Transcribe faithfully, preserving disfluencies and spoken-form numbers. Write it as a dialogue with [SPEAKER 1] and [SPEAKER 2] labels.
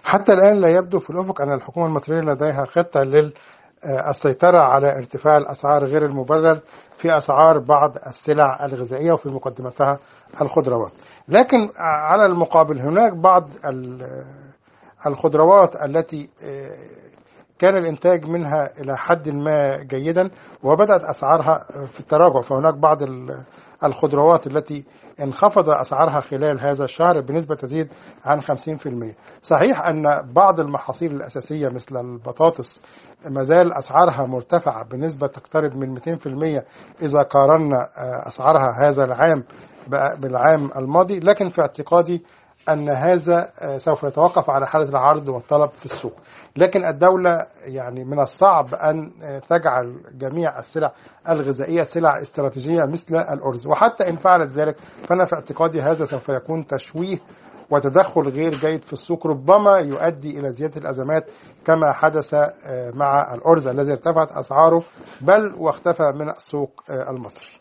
[SPEAKER 1] حتى الآن لا يبدو في الأفق أن الحكومة المصرية لديها خطة للسيطرة على ارتفاع الأسعار غير المبرر في أسعار بعض السلع الغذائية وفي مقدمتها الخضروات. لكن على المقابل هناك بعض الخضروات التي كان الإنتاج منها إلى حد ما جيدا وبدأت أسعارها في التراجع. فهناك بعض الخضروات التي انخفض أسعارها خلال هذا الشهر بنسبة تزيد عن خمسين بالمئة. صحيح أن بعض المحاصيل الأساسية مثل البطاطس ما زال أسعارها مرتفعة بنسبة تقترب من مئتين بالمئة إذا قارنا أسعارها هذا العام بالعام الماضي، لكن في اعتقادي أن هذا سوف يتوقف على حالة العرض والطلب في السوق. لكن الدولة يعني من الصعب أن تجعل جميع السلع الغذائية سلع استراتيجية مثل الأرز، وحتى إن فعلت ذلك فأنا في اعتقادي هذا سوف يكون تشويه وتدخل غير جيد في السوق، ربما يؤدي إلى زيادة الأزمات كما حدث مع الأرز الذي ارتفعت أسعاره بل واختفى من السوق المصري.